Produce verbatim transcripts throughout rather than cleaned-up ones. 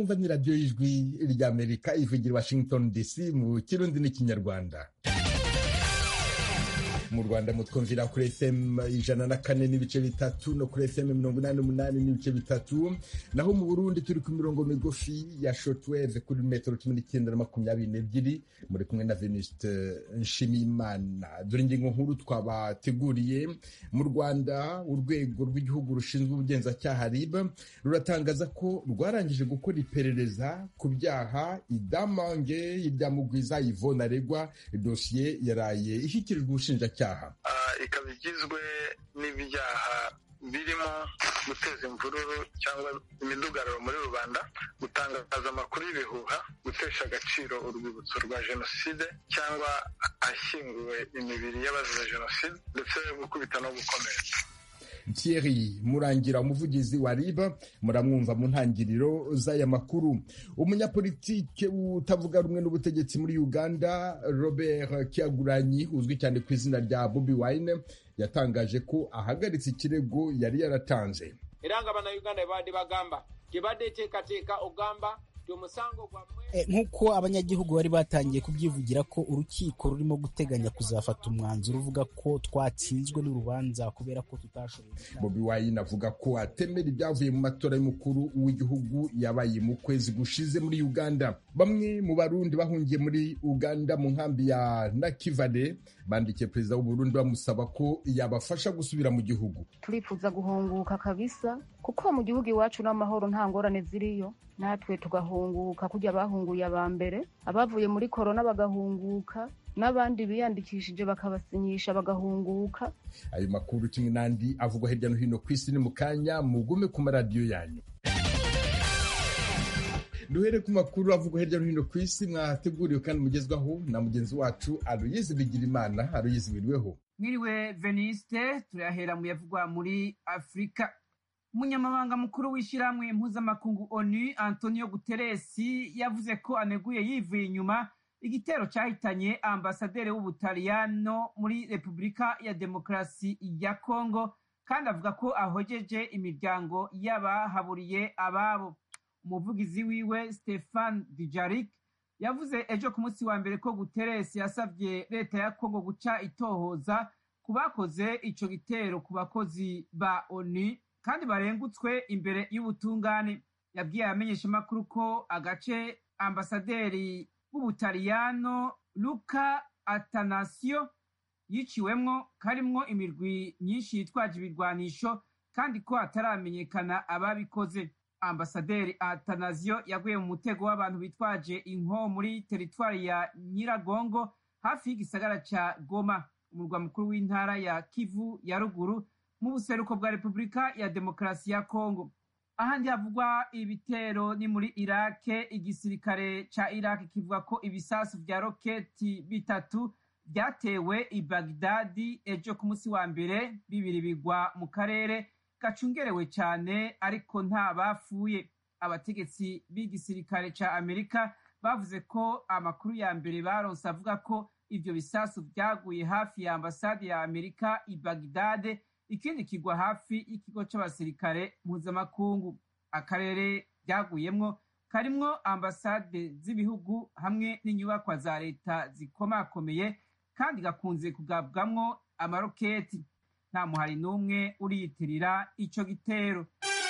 mwumva ni radiyo y'ijwi ry'Amerika ivugira Washington D C mu kirundi n'ikinyarwanda. Mu Rwanda mutwumvira kuri F M ijana na kane n'ibice bitatu no kuri F M mirongo inani n'umunani n'ibice bitatu, naho mu Burundi turi ku mirongo migufi ya shortwave kuri metero cumi n'icyenda na makumyabiri n'ebyiri. Muri kumwe na Venuste Nshimiyimana. Dore ingingo nkuru twabateguriye. Mu Rwanda urwego rw'igihugu rushinzwe ubugenzacyaha R I B ruratangaza ko rwarangije gukora iperereza ku byaha idamange ibyamugwiza Yvonne aregwa. Dosiye yaraye ishyikirijwe ubushinjacyaha. Ikaba igizwe n'ibyaha birimo guteza imvururu cyangwa imidugararo muri rubanda, gutangaza amakuru y'ibihuha, gutesha agaciro urwibutso rwa jenoside cyangwa ahashyinguwe imibiri y'abazize jenoside, ndetse gukubita no gukomeretsa. Thierry Murangira, umuvugizi wa R I B, muramwumva mu ntangiriro z'aya makuru. Umunyapolitike utavuga rumwe n'ubutegetsi muri Uganda, Robert Kyagulanyi, uzwi cyane ku izina rya Bobi Wine, yatangaje ko ahagaritse ikirego yari yaratanze. Iranga bana Uganda bandi bagamba kibade tekateka ogamba nk'uko abanyagihugu bari batangiye kubyivugira ko urukiko rurimo guteganya kuzafata umwanzuro uvuga ko twatsinzwe n'urubanza kubera ko tutashoboye. Bobi Wine avuga ko atemera ibyavuye mu matora y'umukuru w'igihugu yabaye mu kwezi gushize muri Uganda. Bamwe mu Barundi bahungiye muri Uganda mu nkambi ya Nakivale bandikiye perezida w'u Burundi bamusaba ko yabafasha gusubira mu gihugu. Turifuza guhunguka kabisa kuko mu gihugu iwacu n'amahoro nta ngorane ziriyo, natwe tugahunguka kujya bahunguye aba mbere, abavuye muri korona bagahunguka, n'abandi biyandikishije bakabasinyisha bagahunguka. Ayo makuru kimwe n'andi avugwa hirya no hino ku isi ni mu kanya, mugume ku maradiyo yanyu. Duhere ku makuru avugwa hirya no hino ku isi mwateguriwe kandi mugezwaho na mugenzi wacu Aloyize Bigirimana. Aloyize, wirweho? Mwiriwe Veniste. Turahera mu yavugwa muri Afrika. Umunyamabanga mukuru w'ishyirahamwe mpuzamakungu ONU Antonio Guterres yavuze ko aneguye yivuye inyuma igitero cyahitanye ambasaderi w'Ubutaliyano muri Repubulika ya Demokarasi ya Kongo, kandi avuga ko ahojeje imiryango y'abahaburiye ababo. Umuvugizi wiwe Stefan Dujarric yavuze ejo ku munsi wa mbere ko Guterres yasabye leta ya Kongo guca itohoza ku bakoze ico gitero ku bakozi ba ONU kandi barengutswe imbere y'ubutungane. Yabwiye abamenyeshamakuru ko agace ambasaderi w'Ubutaliyano Luca Attanasio yiciwemwo karimwo imirwi myinshi yitwaje ibirwanisho kandi ko ataramenyekana ababikoze. Ambasaderi Attanasio yaguye mu mutego w'abantu bitwaje inko muri teritwari ya Nyiragongo hafi y'igisagara ca Goma, umurwa mukuru w'intara ya Kivu ya ruguru mu buseruko bwa Repubulika ya Demokarasi ya Kongo. Ahandi havugwa ibitero ni muri Iraq. Igisirikare ca Iraq kivuga ko ibisasu vya roketi bitatu byatewe i Baghdad ejo ku munsi wa mbere, bibiri bigwa mu karere gacungerewe cyane ariko nta bapfuye. Abategetsi b'igisirikare ca Amerika bavuze ko amakuru ya mbere baronse avuga ko ivyo bisasu vyaguye hafi ya ambasade ya Amerika i Baghdad, ikindi kigwa hafi y'ikigo c'abasirikare mpuzamakungu. Akarere byaguyemwo karimwo ambasade z'ibihugu hamwe n'inyubakwa za leta zikomakomeye kandi gakunze kugabwamwo amaroketi. Nta muhari n'umwe uriyitirira ico gitero.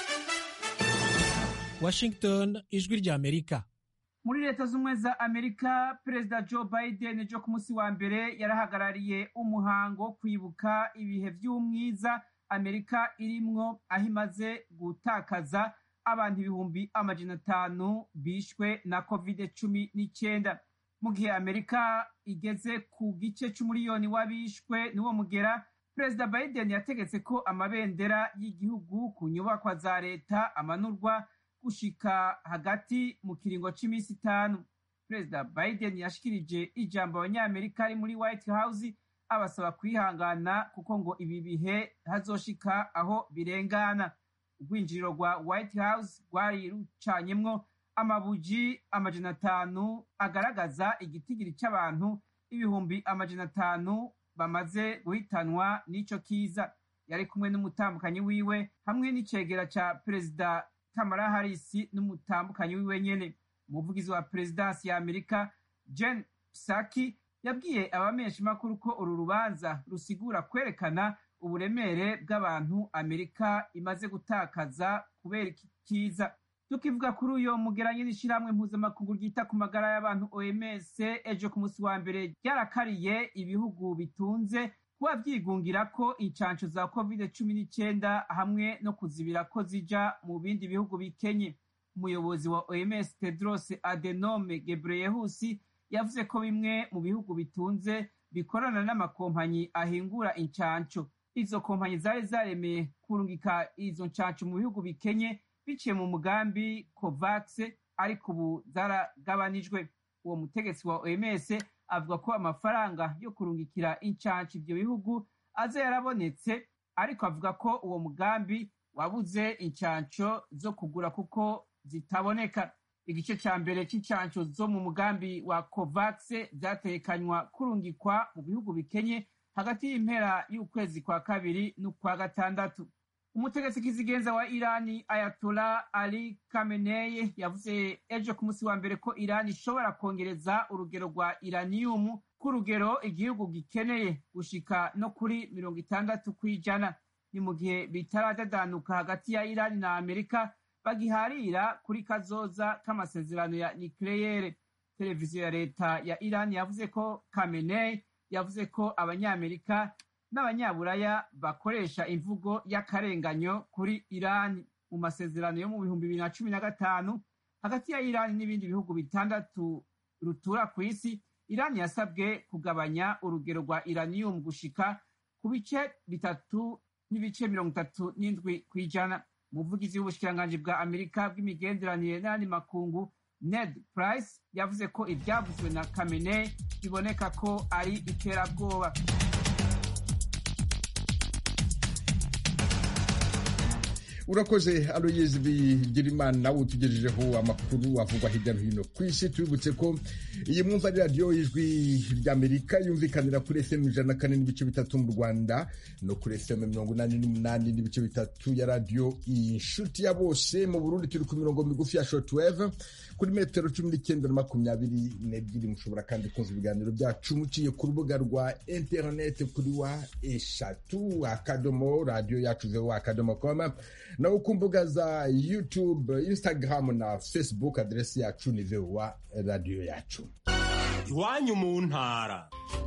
Washington, ijwi rya Amerika. Muri leta z'umwe za Amerika, Perezida Joe Biden ejo ku munsi wa mbere yarahagarariye umuhango wo kwibuka ibihe vy'umwiza Amerika irimwo, aho imaze gutakaza abantu ibihumbi amajana atanu bishwe na covid cumi n'icyenda. Mu gihe Amerika igeze ku gice c'umuriyoni w'abishwe n'uwo mugera, Perezida Biden yategetse ko amabendera y'igihugu ku nyubakwa za leta amanurwa gushika hagati mu kiringo c'imisi itanu. Perezida Biden yashikirije ijambo abanyamerika ari muri White House abasaba kwihangana kuko ngo ibi bihe hazoshika aho birengana. Urwinjiriro rwa White House rwari rucanyemwo amabuji amajana atanu agaragaza igitigiri c'abantu ibihumbi amajana atanu bamaze guhitanwa n'ico kiza. Yari kumwe n'umutambukanyi wiwe hamwe n'icegera ca Perezida Kamala Harris n'umutambukanyi wiwe nyene. Umuvugizi wa perezidansi ya Amerika Jen Psaki yabwiye abamenyeshamakuru ko uru rubanza rusigura kwerekana uburemere bw'abantu Amerika imaze gutakaza kubera iki kiza. Tukivuga kuri uyo mugeranye n'ishirahamwe mpuzamakungu ryita ku magara y'abantu O M S ejo ku musi wa mbere ryarakariye ibihugu bitunze kuba vyigungira ko incanco za covid cumi n'icenda hamwe no kuzibira ko zija mu bindi bihugu bikenye. Umuyobozi wa O M S Tedros Adhanom Ghebreyesus yavuze ko bimwe mu bihugu bitunze bikorana n'amakompanyi ahingura incanco. Izo kompanyi zari zaremeye kurungika izo ncanco mu bihugu bikenye biciye mu mugambi COVAX, ariko ubu zaragabanijwe. Uwo mutegetsi wa O M S avuga ko amafaranga yo kurungikira incanco ivyo bihugu aza yarabonetse, ariko avuga ko uwo mugambi wabuze incanco zo kugura kuko zitaboneka. Igice ca mbere c'incanco zo mu mugambi wa COVAX vyatekanywa kurungikwa mu bihugu bikenye hagati y'impera y'ukwezi kwa kabiri n'ukwa gatandatu. Umutegetsi kizigenza wa Irani Ayatollah Ali Khamenei yavuze ejo ku musi wa mbere ko Irani ishobora kongereza urugero rwa uranium ku rugero igihugu gikeneye gushika no kuri mirongo itandatu kw'ijana. Ni mu gihe bitaradadanuka hagati ya Irani na Amerika bagiharira kuri kazoza k'amasezerano ya nucleaire. Televiziyo ya leta ya Irani yavuze ko Khamenei yavuze ko abanyamerika n'abanyaburaya bakoresha imvugo y'akarenganyo kuri Irani. Mu masezerano yo mu bihumbi bibiri na cumi na gatanu hagati ya Irani n'ibindi bihugu bitandatu rutura ku isi, Irani yasabwe kugabanya urugero rwa uranium gushika ku bice bitatu n'ibice mirongo itatu n'indwi kw'ijana. Umuvugizi w'ubushikiranganji bwa Amerika bw'imigenderanire n'andi makungu Ned Price yavuze ko ivyavuzwe na Khamenei biboneka ko ari iterabwoba. Urakoze Aloyse Bigirimana, nawe utugejejeho amakuru avugwa hirya no hino ku isi. Tubibutse ko iyi mwumva ari radiyo y'ijwi ry'Amerika yumvikanira kuri F M ijana na kane n'ibice bitatu mu Rwanda no kuri F M mirongo inani n'umunani n'ibice bitatu ya radiyo Inshuti ya Bose. Mu Burundi turi ku mirongo migufi ya shortwave kuri metero cumi n'icyenda na makumyabiri n'ebyiri. Mushobora kandi kumva ibiganiro byacu muciye ku rubuga rwa internet kuri wa eshatu akadomo radiyo yacu voa akadomo com, naho ku mbuga za YouTube, Instagram na Facebook aderesi yacu ni voa radiyo yacu. Iwanyu mu ntara.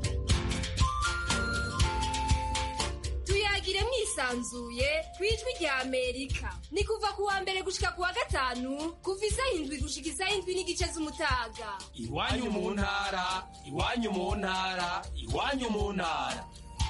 Tuyagire mwisanzuye kwijwi rya Amerika. Ni kuva ku wa mbere gushika ku wa gatanu kuva isaha indwi gushika isaha indwi n'igice z'umutaga. Iwanyu mu ntara, iwanyu mu ntara, iwanyu mu ntara.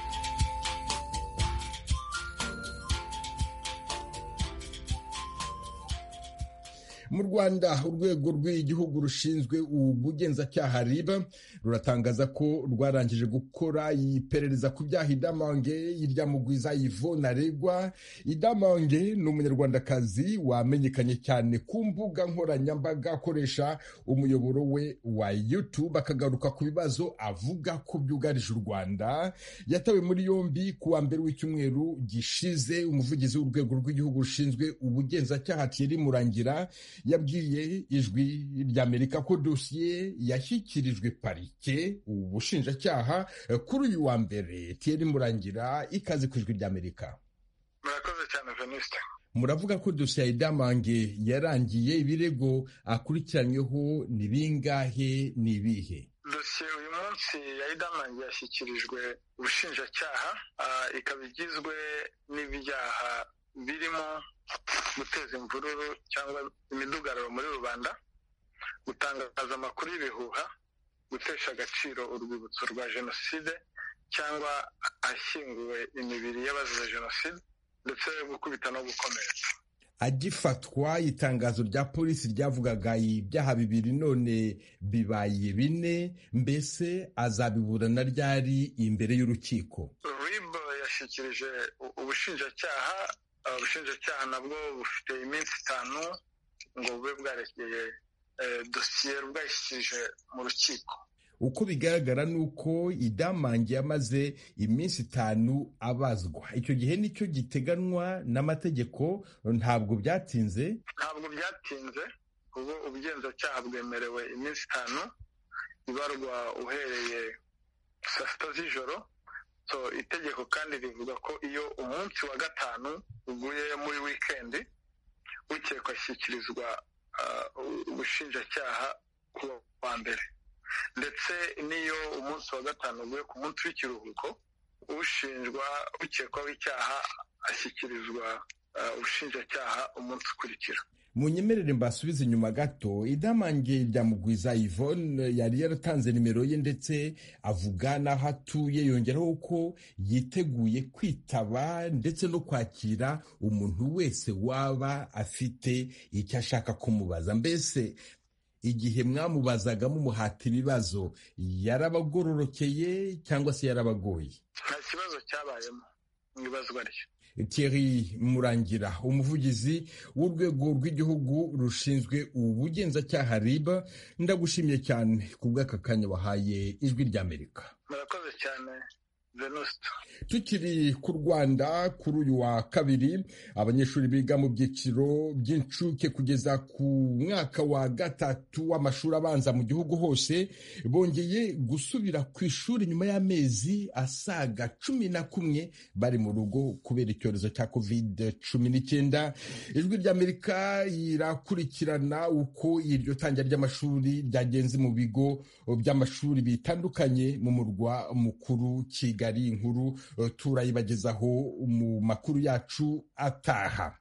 Mu Rwanda urwego rw'igihugu rushinzwe ubugenzacyaha R I B ruratangaza ko rwarangije gukora iperereza ku byaha Idamange Iryamugwiza Yvonne aregwa. Idamange ni umunyarwandakazi wamenyekanye cyane ku mbuga nkoranyambaga akoresha umuyoboro we wa YouTube akagaruka ku bibazo avuga ko byugarije u Rwanda. Yatawe muri yombi ku wa mbere w'icyumweru gishize. Umuvugizi w'urwego rw'igihugu rushinzwe ubugenzacyaha Thierry Murangira yabwiye ijwi ry'Amerika ko dosiye yashyikirijwe parike ubushinjacyaha kuri uyu wa mbere. Thierry Murangira, ikaze ku ijwi ry'Amerika. Murakoze cyane Venuste. Muravuga ko dosiye ya Idamange yarangiye, ibirego akurikiranyweho ni bingahe n'ibihe? Dosiye uyu munsi ya Idamange yashyikirijwe ubushinjacyaha, ikaba igizwe n'ibyaha birimo guteza imvururu cyangwa imidugararo muri rubanda, gutangaza amakuru y'ibihuha, gutesha agaciro urwibutso rwa jenoside cyangwa ahashyinguwe imibiri y'abazize jenoside, ndetse gukubita no gukomeretsa. Agifatwa, itangazo rya polisi ryavugaga ibyaha bibiri, none bibaye bine. Mbese azabiburana ryari imbere y'urukiko? R I B yashyikirije ubushinjacyaha. Ubushinjacyaha nabwo bufite iminsi itanu ngo bube bwarekeye dosiye bwayishyikirije mu rukiko. uko bigaragara ni uko Idamange yamaze iminsi itanu abazwa. Icyo gihe nicyo giteganwa n'amategeko, ntabwo byatinze ntabwo byatinze ubu ubugenzacyaha bwemerewe iminsi itanu ibarwa uhereye saa sita z'ijoro. So itegeko kandi rivuga ko iyo umunsi wa gatanu uguye muri wikendi ukekwa ashyikirizwa ubushinjacyaha ku wa mbere, ndetse n'iyo umunsi wa gatanu uguye ku munsi w'ikiruhuko ushinjwa ukekwaho icyaha ashyikirizwa ubushinjacyaha umunsi ukurikira. Munyemerere mbasubize inyuma gato. Idamange Ryamugwiza Yvonne yari yaratanze nimero ye ndetse avuga n'aho atuye, yongeraho ko yiteguye kwitaba ndetse no kwakira umuntu wese waba afite icyo ashaka kumubaza. Mbese igihe mwamubazaga mumuhata ibibazo yarabagororokeye cyangwa se yarabagoye? Nta kibazo cyabayemo mu ibazwa rye. Thierry Murangira, umuvugizi w'urwego rw'igihugu rushinzwe ubugenzacyaha R I B, ndagushimye cyane ku bw'aka kanya wahaye Ijwi ry'Amerika. Murakoze cyane Venuste. Tukiri ku Rwanda, kuri uyu wa kabiri abanyeshuri biga mu byiciro by'incuke kugeza ku mwaka wa gatatu w'amashuri abanza mu gihugu hose bongeye gusubira ku ishuri nyuma y'amezi asaga cumi na kumwe bari mu rugo kubera icyorezo cya covid cumi n'icyenda. Ijwi ry'Amerika irakurikirana uko iryo tangira ry'amashuri ryagenze mu bigo by'amashuri bitandukanye mu murwa mukuru Kigali. Inkuru turayibagezaho mu makuru yacu ataha.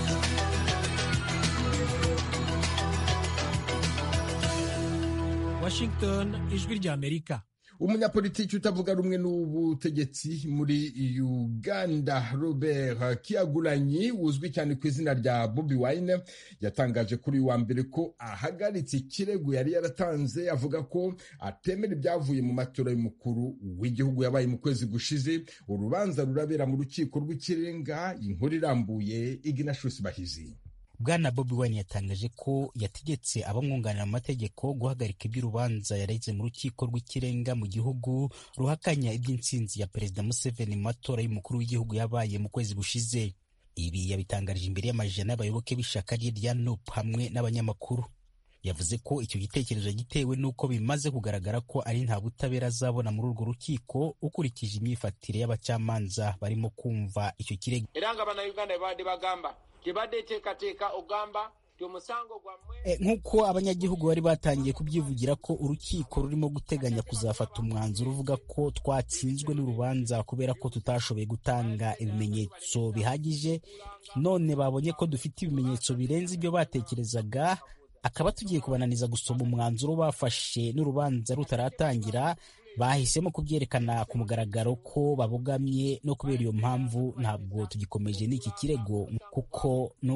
Washington, Ijwi ry'Amerika. Umunyapolitiki utavuga rumwe n'ubutegetsi muri Uganda Robert Kyagulanyi uzwi cyane ku izina rya Bobi Wine yatangaje kuri wa mbere ko ahagaritse ikirego yari yaratanze avuga ko atemera ibyavuye mu matora y'umukuru w'igihugu yabaye mu kwezi gushize. Urubanza rurabera mu rukiko rw'ikirenga. Inkuru irambuye Ignatius Bahizi. Bwana Bobi Wine yatangaje ko yategetse abamwunganira mu mategeko guhagarika iby'urubanza yareze mu rukiko rw'ikirenga mu gihugu ruhakanya iby'intsinzi ya Perezida Museveni mu matora y'umukuru w'igihugu yabaye mu kwezi gushize. Ibi yabitangarije imbere y'amajana y'abayoboke b'ishaka rye rya N U P hamwe n'abanyamakuru. Yavuze ko icyo gitekerezo gitewe n'uko bimaze kugaragara ko ari nta butabera azabona muri urwo rukiko ukurikije imyifatire y'abacamanza barimo kumva icyo kirego. Eranga bana Uganda bade bagamba kibade tekateka ugamba E, nk'uko abanyagihugu bari batangiye kubyivugira ko urukiko rurimo guteganya kuzafata umwanzuro uvuga ko twatsinzwe n'urubanza kubera ko tutashoboye gutanga ibimenyetso bihagije, none babonye ko dufite ibimenyetso birenze ibyo batekerezaga, akaba tugiye kubananiza gusoma umwanzuro bafashe n'urubanza rutaratangira. Bahisemo kubyerekana ku mugaragaro ko babogamye, no kubera iyo mpamvu ntabwo tugikomeje n'iki kirego kuko no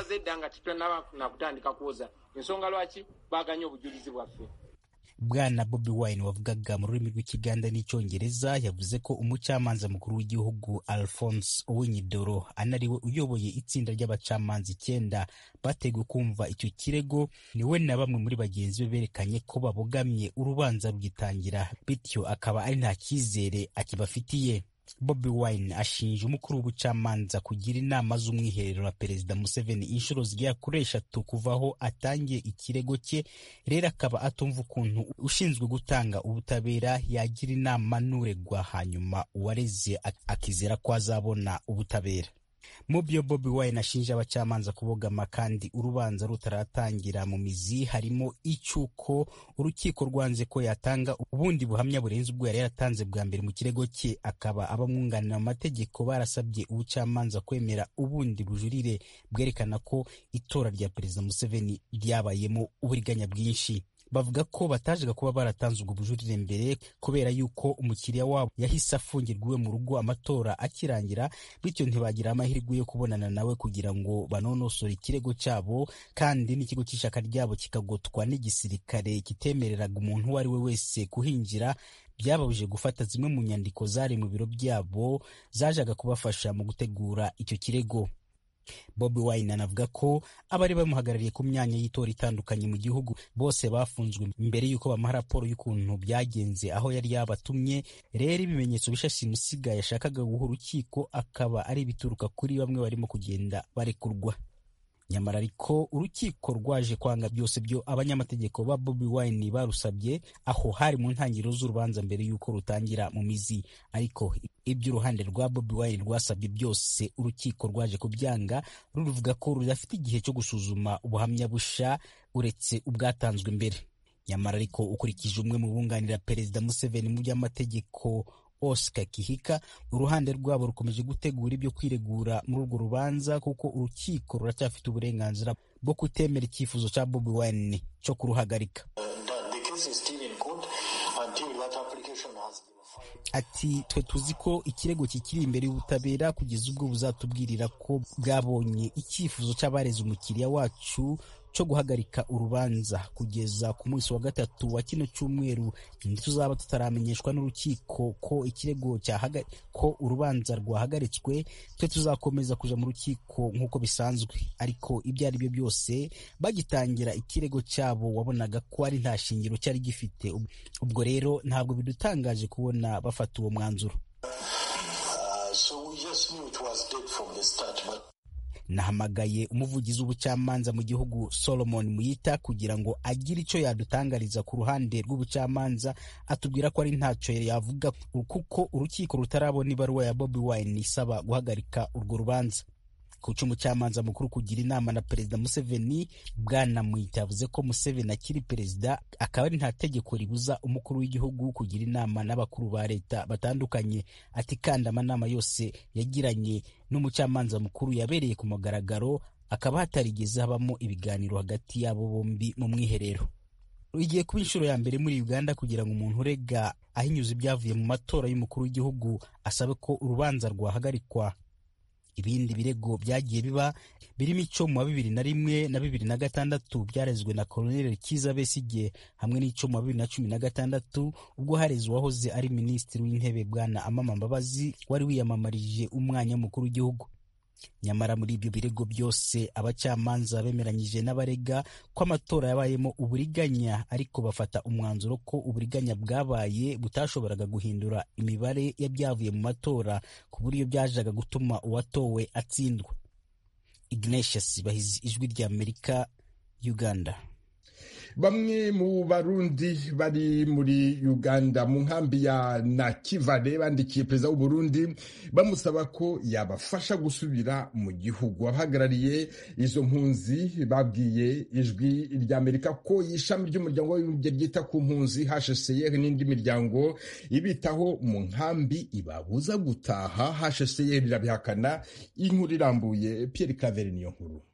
Bwana Bobi Wine wavugaga mu rurimi rw'Ikiganda n'Icyongereza yavuze ko umucamanza mukuru w'igihugu Alphonse Owiny-Dollo anariwe uyoboye itsinda ry'abacamanza icyenda bateguye kumva icyo kirego, niwe na bamwe muri bagenzi be berekanye ko babogamye urubanza rugitangira, bityo akaba ari nta cyizere akibafitiye. Bobi Wine ashinja umukuru w'ubucamanza kugira inama z'umwiherero na Perezida Museveni inshuro zigera kuri eshatu kuvaho atangiye ikirego cye. Rero akaba atumva ukuntu ushinzwe gutanga ubutabera yagira inama n'uregwa hanyuma uwareze akizera ko azabona ubutabera. Mu byo Bobi Wine ashinja abacamanza kubogama kandi urubanza rutaratangira mu mizi harimo icyuko urukiko rwanze ko yatanga ubundi buhamya burenze ubwo yari yaratanze bwa mbere mu kirego cye, akaba abamwunganira mu mategeko barasabye ubucamanza kwemera ubundi bujurire bwerekana ko itora rya Perezida Museveni ryabayemo uburiganya bwinshi. Bavuga ko batajaga kuba baratanze ubwo bujurire mbere kubera yuko umukiriya wabo yahise afungirwa iwe mu rugo amatora akirangira, bityo ntibagira amahirwe yo kubonana nawe kugira ngo banonosore ikirego cyabo, kandi n'ikigo cy'ishaka ryabo kikagotwa n'igisirikare kitemereraga umuntu uwo ari we wese kuhinjira. Byababuje gufata zimwe mu nyandiko zari mu biro byabo zajaga kubafasha mu gutegura icyo kirego. Bobi Wine anavuga ko abari bamuhagarariye ku myanya y'itora itandukanye mu gihugu bose bafunzwe mbere y'uko bamuha raporo y'ukuntu byagenze aho yari yabatumye. Rero ibimenyetso bisha simusiga yashakaga guha urukiko akaba ari ibituruka kuri bamwe barimo kugenda barekurwa. Nyamara ariko urukiko rwaje kwanga byose byo abanyamategeko ba Bobi Wine barusabye aho hari mu ntangiriro z'urubanza mbere y'uko rutangira mu mizi. Ariko ibyo uruhande rwa Bobi Wine rwasabye byose urukiko rwaje kubyanga, ruruvuga ko rudafite igihe cyo gusuzuma ubuhamya busha uretse ubwatanzwe mbere. Nyamara ariko ukurikije umwe mu bunganira Perezida Museveni mu by'amategeko Oscar Kihika, uruhande rwabo rukomeje gutegura ibyo kwiregura muri urwo rubanza kuko urukiko ruracyafite uburenganzira bwo kutemera icyifuzo cya Bobi Wine cyo kuruhagarika. Ati twe tuzi ko ikirego kikiri imbere y'ubutabera kugeza ubwo buzatubwirira ko bwabonye icyifuzo cy'abareze umukiriya wacu cyo guhagarika urubanza kugeza ku munsi wa gatatu wa kino cyumweru. Ntituzaba tutaramenyeshwa n'urukiko ko ikirego cyahaga ko urubanza rwahagaritswe, twe tuzakomeza kuja mu rukiko nk'uko bisanzwe. Ariko ibyo ari byo byose bagitangira ikirego cyabo wabonaga ko ari nta shingiro cyari gifite. Ubwo rero ntabwo bidutangaje kubona bafata uwo mwanzuro. Uh, so we just knew it was dead from the start, but nahamagaye umuvugizi w'ubucamanza mu gihugu Solomon Muyita kugira ngo agire icyo yadutangariza ku ruhande rw'ubucamanza. Atubwira ko ari ntacyo yavuga kuko urukiko rutarabona ibaruwa ya Bobi Wine isaba guhagarika urwo rubanza. Kuca umucamanza mukuru kugira inama na Perezida Museveni, Bwana Muyita yavuze ko Museveni akiri perezida akaba ari nta tegeko ribuza umukuru w'igihugu kugira inama n'abakuru ba leta batandukanye. Ati kandi amanama yose yagiranye n'umucamanza mukuru yabereye ku mugaragaro, akaba hatarigeze habamo ibiganiro hagati yabo bombi mu mwiherero. Igiye kuba inshuro ya mbere muri Uganda kugira ngo umuntu urega ahinyuza ibyavuye mu matora y'umukuru w'igihugu asabe ko urubanza rwahagarikwa. Ibindi birego byagiye biba birimo icyo mu wa bibiri na rimwe na bibiri na gatandatu byarezwe na Colonel Kizza Besigye hamwe n'icyo mu wa bibiri na cumi na gatandatu ubwo hareze uwahoze ari minisitiri w'intebe Bwana Amama Mbabazi wari wiyamamarije umwanya mukuru w'igihugu. Nyamara muri ibyo birego byose abacamanza bemeranyije n'abarega ko amatora yabayemo uburiganya, ariko bafata umwanzuro ko uburiganya bwabaye butashoboraga guhindura imibare y'ibyavuye mu matora ku buryo byajaga gutuma uwatowe atsindwa. Ignatius Bahizi, Ijwi ry'Amerika, Uganda. Bamwe mu Barundi bari muri Uganda mu nkambi ya Nakivale bandikiye Perezida w'u Burundi bamusaba ko yabafasha gusubira mu gihugu. Abahagarariye izo mpunzi babwiye Ijwi ry'Amerika ko ishami ry'umuryango w'abibumbye ryita ku mpunzi H C R n'indi miryango ibitaho mu nkambi ibabuza gutaha. H C R irabihakana. Inkuru irambuye Pierre Claver niyo nkuru.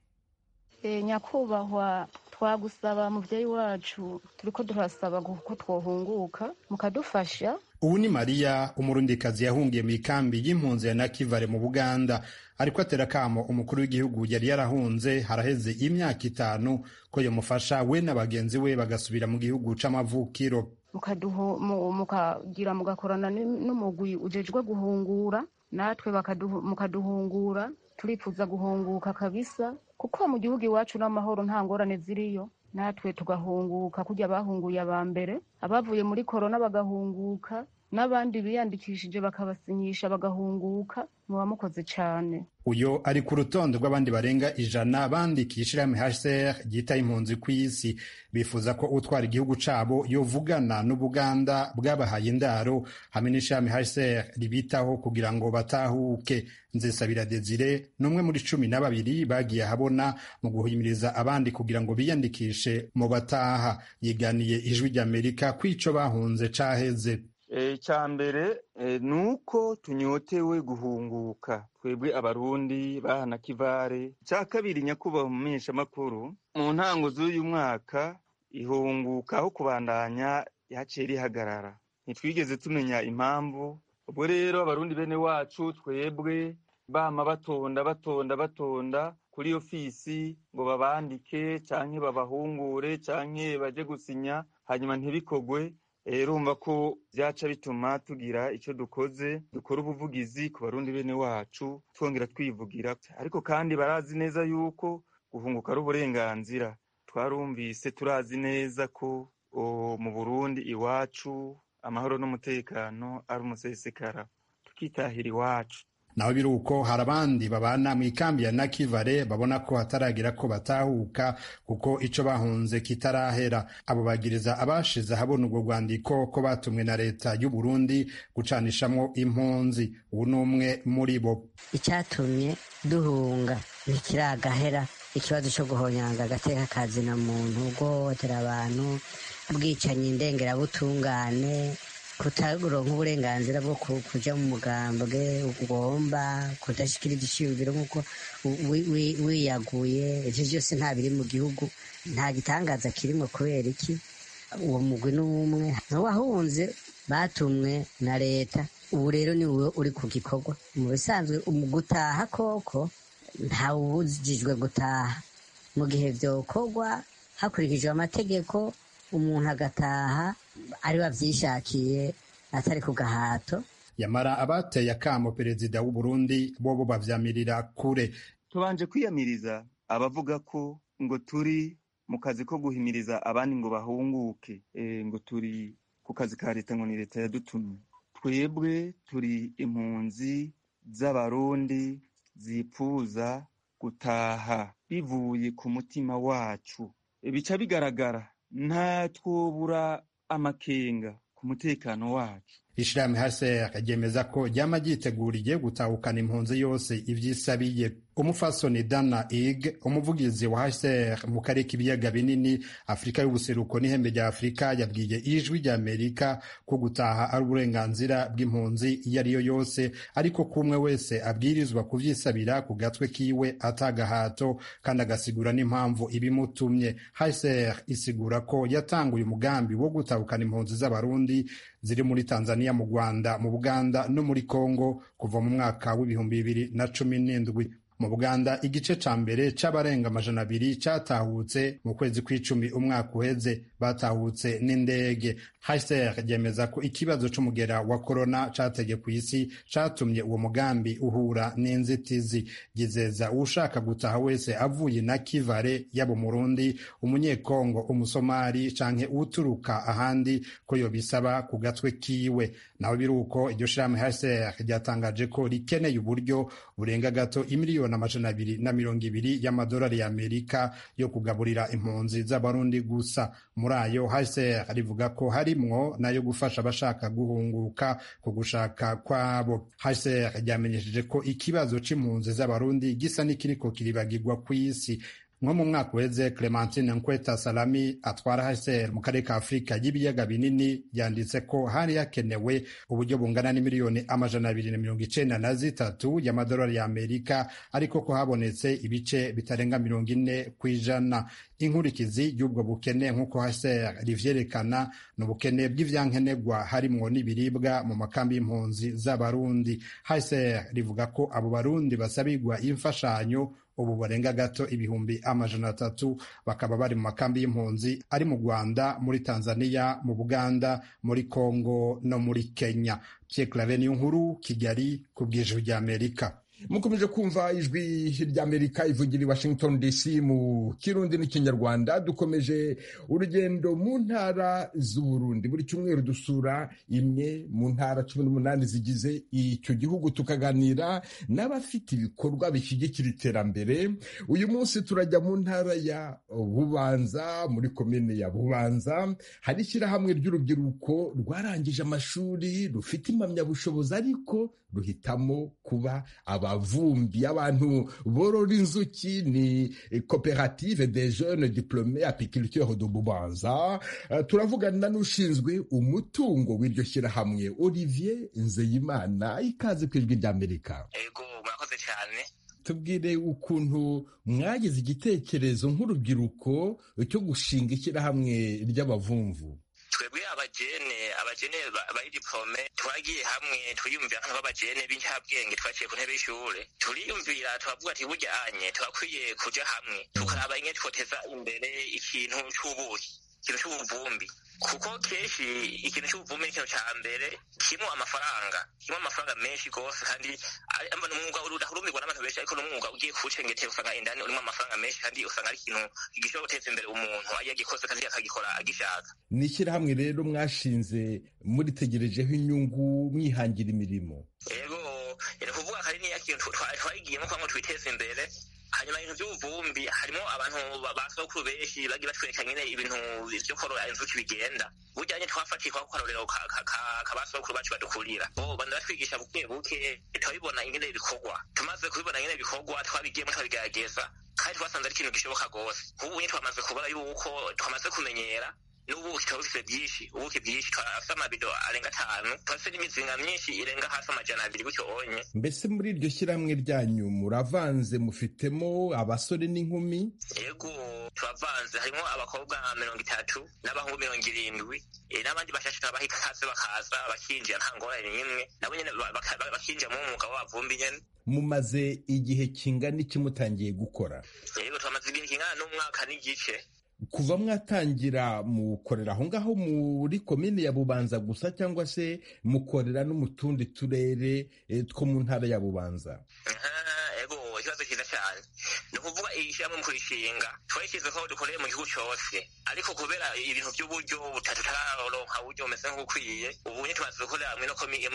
E, nyakubahwa twagusaba muvyeyi wacu turiko turasaba ko twohunguka mukadufasha. Ubu ni Maria, umurundikazi yahungiye mu ikambi y'impunzi ya Nakivale mu Buganda, ariko atera kamo umukuru w'igihugu yari yarahunze haraheze imyaka itanu ko yomufasha we n'abagenzi we bagasubira mu gihugu c'amavukiro. Mukaduho mukagira mugakorana n'umugwi ujejwe guhungura natwe mukaduhungura. Turifuza guhunguka kabisa kuko mu gihugu iwacu n'amahoro nta ngorane ziriyo, natwe tugahunguka kujya bahunguye aba mbere abavuye muri korona bagahunguka n'abandi biyandikishije bakabasinyisha bagahunguka. Muba mukoze cyane. Uyo ari ku rutonde rw'abandi barenga ijana bandikishira mu H C R ryita impunzi ku isi. Bifuza ko utwara igihugu cabo yovugana n'Ubuganda bwabahaye indaro hamwe n'ishami H C R ribitaho kugira ngo batahuke. Nzesabira Desire n'umwe muri cumi na babiri bagiye habona mu guhimiriza abandi kugira ngo biyandikishe mu bataha. Yiganiye Ijwi ry'Amerika kwico bahunze caheze. Icya mbere nuko tunyotewe guhunguka twebwe abarundi ba Nakivale. Icya kabiri nyakubahwa mu menyeshamakuru, mu ntango z'uyu mwaka ihunguka aho kubandanya yaciye rihagarara, ntitwigeze tumenya impamvu. Ubwo rero abarundi bene wacu twebwe bama batonda batonda batonda kuri ofisi ngo babandike canke babahungure canke baje gusinya hanyuma ntibikogwe. urumva ko byaca bituma tugira icyo dukoze dukora ubuvugizi ku barundi bene wacu twongera twivugira, ariko kandi barazi neza yuko guhunguka ari uburenganzira. Twarumvise turazi neza ko mu Burundi iwacu amahoro n'umutekano ari umusesekara, tukitahira iwacu. naho biri uko hari abandi babana mu ikambi ya Nakivale babona ko hataragira ko batahuka kuko ico bahunze kitarahera. Abo bagiriza abashize habona ubwo rwandiko ko batumwe na leta y'u Burundi gucanishamwo impunzi. Ubu n'umwe muri bo. Icyatumye duhunga ntikiragahera, ikibazo cyo guhonyanga agateka kazina muntu, guhohotera abantu, ubwicanyi ndengerabutungane, kutaronka uburenganzira bwo kuja mu mugambwe ugomba, kudashikiriza iciyumviro nk'uko wiyaguye. Ivyo vyose nta biri mu gihugu, nta gitangaza kirimwo. Kubera iki? Uwo mugwi n'umwe wahunze batumwe na leta. Ubu rero ni wowe uri ku gikorwa. Mu bisanzwe mu gutaha koko ntawubujijwe gutaha, mu gihe vyokorwa hakurikijwe amategeko, umuntu agataha ari bavyishakiye atari ku gahato. Yamara abateye akamo perezida w'u Burundi bobo bavyamirira kure. Tubanje kwiyamiriza abavuga ko ngo turi mu kazi ko guhimiriza abandi ngo bahunguke, e, ngo turi ku kazi ka leta, ngo ni leta yadutumye. Twebwe turi impunzi z'abarundi zipfuza gutaha bivuye ku mutima wacu. E, bica bigaragara nta twobura amakenga ku mutekano wacu. Ishirahamwe H C R ryemeza ko ryama ryiteguriye gutahukana impunzi yose ivyisabiye. Umufasoni Dana Ig, umuvugizi wa H C R mu karere k'ibiyaga binini Afrika y'ubuseruko n'ihembe rya Afrika, yabwiye Ijwi rya Amerika ko gutaha ari uburenganzira bw'impunzi iyo ariyo yose, ariko kumwe wese abwirizwa kuvyisabira ku gatwe kiwe atagahato, kandi agasigura n'impamvu ibimutumye. H C R isigura ko yatanguye umugambi wo gutahukana impunzi z'abarundi ziri muri Tanzania, mu Rwanda, mu Buganda no muri Kongo kuva mu mwaka w'ibihumbi bibiri na cumi n'indwi. Mu Buganda igice ca mbere c'abarenga amajana abiri catahutse mu kwezi kw'icumi umwaka uheze, batahutse n'indege. H C R ryemeza ko ikibazo c'umugera wa corona cateye kw'isi catumye uwo mugambi uhura n'inzitizi. Gizeza ushaka gutaha wese avuye na Kivale, yaba Umurundi, Umunyekongo, Umusomali canke uturuka ahandi ko yobisaba ku gatwe kiwe. Naho biruko iryo shirahamwe H C R ryatangaje ko rikeneye uburyo burenga gato imiliyoni amajana abiri na mirongo ibiri y'amadolari y'Amerika yo kugaburira impunzi z'abarundi gusa. Muri ayo H C R rivuga ko harimwo nayo gufasha abashaka guhunguka ku gushaka kwabo. H C R ryamenyesheje ko ikibazo c'impunzi z'abarundi gisa n'ikiriko kiribagirwa kw'isi. Nko mu mwaka weze, Clementine Nkweta Salami atwara H C R mu karere ka Afrika y'ibiyaga binini yanditse ko hari hakenewe uburyo bungana n'imiliyoni amajana abiri na mirongo icenda na zitatu y'amadolari y'Amerika, ariko ko habonetse ibice bitarenga mirongo ine kw'ijana. Inkurikizi y'ubwo bukene nk'uko H C R rivyerekana ni ubukene bw'ivyankenerwa harimwo n'ibiribwa mu makambi y'impunzi z'abarundi. H C R rivuga ko abo barundi basabirwa imfashanyo ubu barenga gato ibihumbi amajana atatu, bakaba bari mu makambi y'impunzi ari mu Rwanda, muri Tanzania, mu Buganda, muri Kongo no muri Kenya. Pierre Claver Niyonkuru, Kigali, ku bw'Ijwi ry'Amerika. Mukomeje kumva Ijwi ry'Amerika ivugira i Washington D C mu Kirundi n'Ikinyarwanda. Dukomeje urugendo mu ntara z'u Burundi. Buri cyumweru dusura imwe mu ntara cumi n'umunani zigize icyo gihugu, tukaganira n'abafite ibikorwa bishyigikira iterambere. Uyu munsi turajya mu ntara ya Bubanza, muri komine ya Bubanza. Hari ishyirahamwe ry'urubyiruko rwarangije amashuri, rufite impamyabushobozi, ariko ruhitamo kuba abavumbi, abantu borora inzuki. Ni Coopérative des jeunes diplômés apiculteurs de Bubanza. Uh, turavugana n'ushinzwe umutungo w'iryo shyirahamwe, Olivier Nzeyimana. Ikaze ku Ijwi ry'Amerika. Ego, murakoze cyane. Tubwire ukuntu mwagize igitekerezo nk'urubyiruko cyo gushinga ishyirahamwe ry'abavumvu. Twebwe abajene abajene bari diplome twagiye hamwe twiyumvira nk'abajene b'incabwenge twaciye ku ntebe y'ishure, turiyumvira twavuga ati burya anye twakwiye kuja hamwe tukaraba ingene twoteza imbere ikintu c'ubuki. ikintu c'ubuvumbi kuko kenshi ikintu c'ubuvumbi ni ikintu ca mbere kirimo amafaranga kirimo amafaranga menshi gose kandi umwuga udahurumbirwa n'abantu benshi ariko n'umwuga ugiye kuwucengetera usanga indani urimo amafaranga menshi kandi usanga ari ikintu gishobora guteza imbere umuntu iyo agikoze kandi akagikora agishaka. Ni ishyirahamwe rero mwashinze muritegerejeho inyungu mwihangira imirimo? Yego ni kuvuga ko ari niya kintu twagiyemo kugira ngo twiteze imbere. Hanyuma ibintu by'ubuvumbi harimo abantu basokuru benshi bagiye batwereka nyine ibintu byo korora inzuki bigenda burya nyine twafatiye kwa kororero kabasokuru bacu badukurira bo bandi batwigisha buke buke twabibona ingene bikorwa tumaze kubibona ingene bikorwa twabigiyemo twabigerageza kandi twasanze ari ikintu gishoboka gose ubu nyine twamaze kubona yuko twamaze kumenyera n'ubuki twabufise byinshi ubuki bwinshi twafise amabido arenga atanu twafise n'imizinga myinshi irenga hafi amajana abiri gutyo onye. Mbese muri iryo shyirahamwe ryanyu muravanze mufitemo abasore n'inkumi? Yego turavanze harimo abakobwa mirongo itatu n'abahungu mirongo irindwi n'abandi bashashe turabahika hasi bakaza bakinjira nta ngorane n'imwe nabo nyene bakinjira mu mwuga w'abavumbi nyene. Mumaze igihe kingana iki mutangiye gukora? Yego twamaze igihe kingana n'umwaka n'igice. Kuva mwatangira mukorera aho ngaho muri komine ya Bubanza gusa cyangwa se mukorera no mu tundi turere two mu ntara ya Bubanza? Ego ikibazo cyiza cyane ni ukuvuga ishyirahamwe mu kurishinga twashyize ko dukoreye mu gihugu cyose ariko kubera ibintu by'uburyo butatu tararonka uburyo bumeze nk'ubukwiye ubu nyine tumaze gukorera hamwe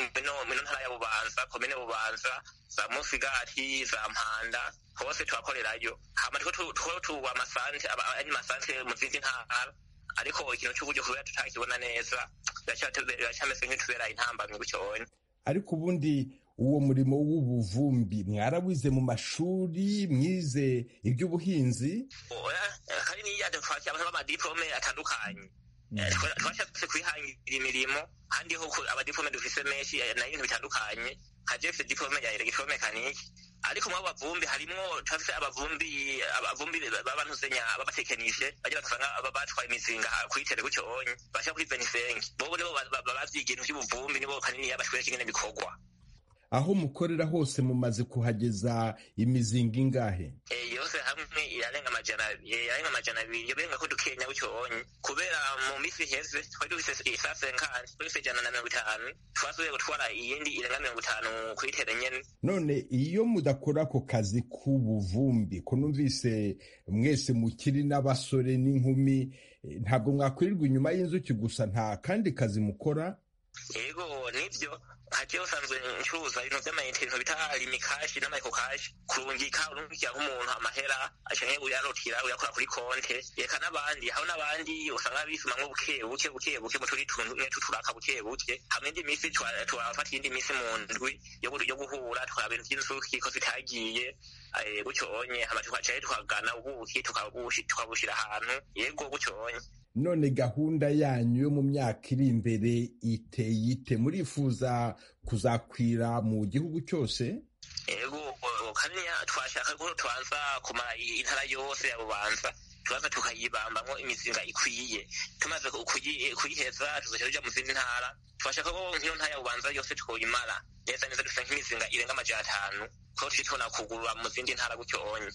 no ntara ya Bubanza komine Bubanza za Musigati za Mpanda hose twakorerayo hama two tuba amasante ari masante mu zindi ntara ariko ikintu cy'uburyo kubera tutakibona neza biracameze nk'itubera intambamyi gucyonye. Ariko ubundi uwo murimo w'ubuvumbi mwarawize mu mashuri mwize iby'ubuhinzi? Oya kandi niya twakira abantu b'amadiplome atandukanye twashatse kwihangira imirimo kandi ho abadiplome dufise menshi na ibintu bitandukanye haje fite diplome ya electromekaniki ariko mu bavumbi harimo twafise abavumbi abavumbi babantu zenya ababatekenishe baje basanga batwaye imizinga kuri tele gucyo onye basha kuri Venisenge bo nibo bavyiga ibintu by'ubuvumbi nibo kanini yabashwere kingene bikorwa. Aho mukorera hose mumaze kuhageza imizinga ingahe? Eh yose hamwe irarenga amajana irarenga amajana abiri yobenga ko dukenya gucyonye kubera mu misi heze twari dufise isase nkani dufise jana na mirongo itanu twasubiye gutwara iyindi irenga mirongo itanu kuri tere nyene. None iyo mudakora ako kazi k'ubuvumbi ko numvise mwese mukiri n'abasore n'inkumi ntabwo mwakwirirwa inyuma y'inzuki gusa nta kandi kazi mukora? Yego nivyo haje usanzwe ncuruza ibintu by'amayinite ibintu bita limikashi n'amayikokashi kurungika urungikira nk'umuntu amahera acanye uyarotira uyakora kuri konte yeka n'abandi aho n'abandi usanga bisuma nko buke buke buke buke mu turi tuntu ne tuturaka buke buke hamwe indi misi twafata indi misi mu ndwi yo guhura tukaba ibintu by'inzuki ko zitagiye gutyo onye hama tukacaye tukagana ubuki tukabushi tukabushira ahantu yego gutyo onye. None gahunda yanyu yo mu myaka iri imbere iteye ite? Murifuza kuzakwira mu gihugu cyose? Yego kandi twashaka ko twanza kumara intara yose ya Bubanza tubanza tukayibambamo imizinga ikwiye tumaze kuyiheza tuzaja mu zindi ntara twashaka ko nk'iyo ntara ya Bubanza yose tukoyimara neza neza dufite nk'imizinga irenga amajana atanu ko tubona kugurura mu zindi ntara gutyo onye.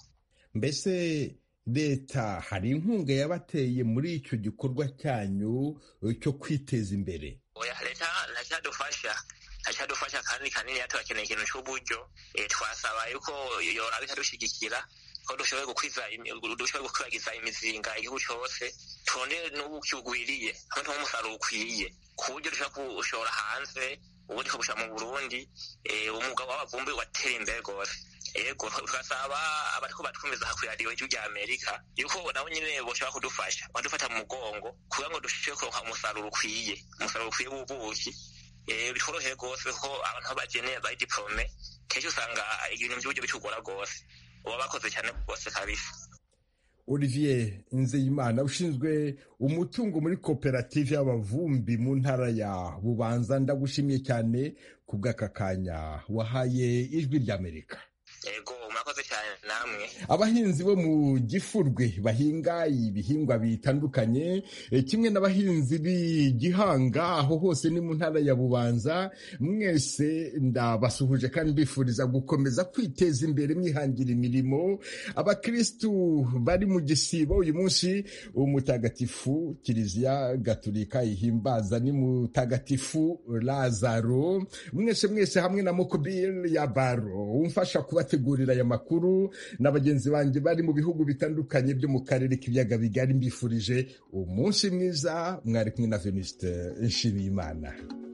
Mbese leta hari inkunga yabateye muri icyo gikorwa cyanyu cyo kwiteza imbere? Oya leta ntacyadufasha ntacyadufasha kandi kanini yatubakeneye ikintu cy'uburyo twasaba yuko yoraba ikadushigikira ko dushoboye gukwiza dushoboye gukwizagiza imizinga igihugu cyose tubone n'ubuki bugwiriye hamwe n'umusaruro ukwiye ku buryo dushobora gushora hanze ubundi tukabusha mu Burundi umwuga w'abavumbi watera imbere rwose. Ego twasaba abariko batwumviza ha kuri radio y'Igihugu Amerika yuko nabo nyine boshobora kudufasha badufata mu mugongo kugira ngo dushike kuronka umusaruro ukwiye umusaruro ukwiye w'ubuki bitworoheye rwose ko abantu bageneye ba diplome kenshi usanga ibintu by'uburyo bitugora rwose uba bakoze cyane rwose kabisa. Olivier Nzeyimana ushinzwe umutungo muri koperative y'abavumbi mu ntara ya Bubanza ndagushimiye cyane ku bw'aka kanya wahaye Ijwi ry'Amerika. Ego murakoze cyane namwe. Abahinzi bo mu Gifurwe bahinga ibihingwa bitandukanye kimwe n'abahinzi b'Igihanga aho hose ni mu ntara ya Bubanza, mwese ndabasuhuje kandi bifuriza gukomeza kwiteza imbere mwihangira imirimo. Abakristu bari mu gisibo uyu munsi umutagatifu Kiliziya Gatolika ihimbaza ni mutagatifu Lazaro. Mwese mwese hamwe na Mokobile ya Baro umfasha kubategurira aya makuru na bagenzi banjye bari mu bihugu bitandukanye byo mu karere k'ibiyaga bigari, mbifurije umunsi mwiza. Mwari kumwe na Venuste Nshimiyimana.